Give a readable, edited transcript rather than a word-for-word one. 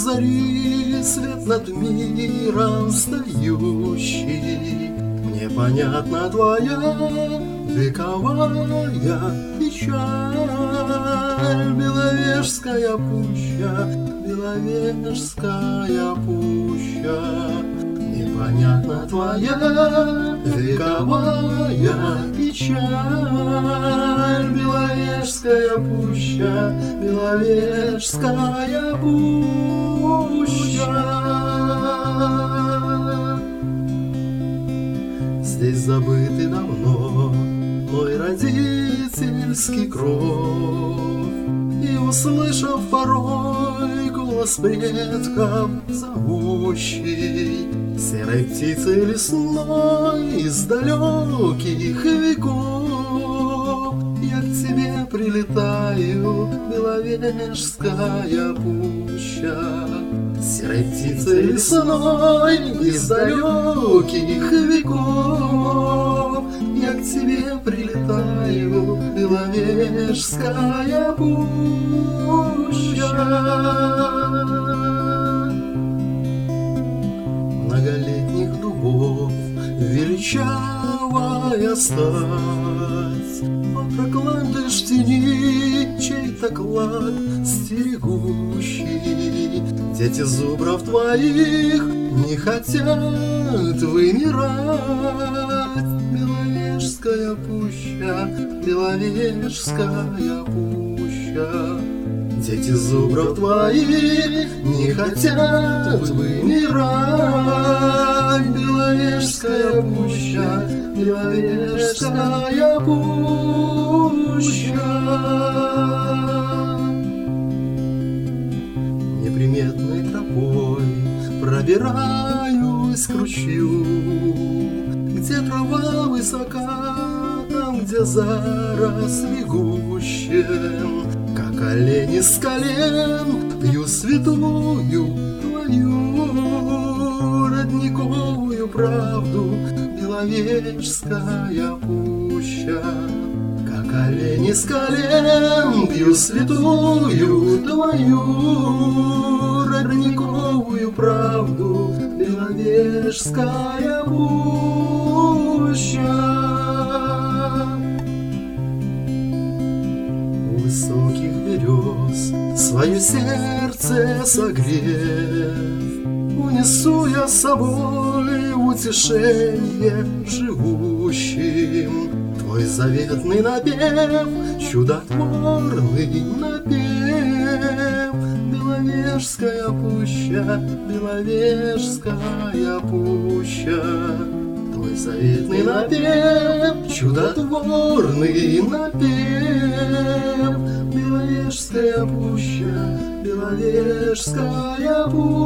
зари свет над миром встающий. Мне понятна твоя вековая печаль. Беловежская пуща, Беловежская пуща. Непонятна твоя вековая печаль. Беловежская пуща, Беловежская пуща. Здесь забытый давно мой родительский кров, и, услышав порой голос предков зовущий, серой птицей лесной из далеких веков, я к тебе прилетаю, Беловежская пуща. Серой птицей лесной из далеких веков, я к тебе прилетаю, Беловежская пуща. Многолетних дубов величавая стать, проклятый в тени чей-то клад стерегущий. Дети зубров твоих не хотят вымирать. Беловежская пуща, Беловежская пуща. Дети зубров твоих не хотят вымирать. Беловежская пуща, Беловежская пуща. Неприметной тропой пробираюсь к ручью, где трава высока, там, где заросли гуще. Как олени с колен пью святую твою родниковую правду, Беловежская пуща. Как олени с колен пью святую твою родниковую правду, Беловежская пуща. Высоких берез свое сердце согрев, унесу я с собой утешение живущим. Твой заветный напев, чудотворный напев, Беловежская пуща, Беловежская пуща. Твой заветный напев, чудотворный напев, Беловежская пуща, Беловежская пуща.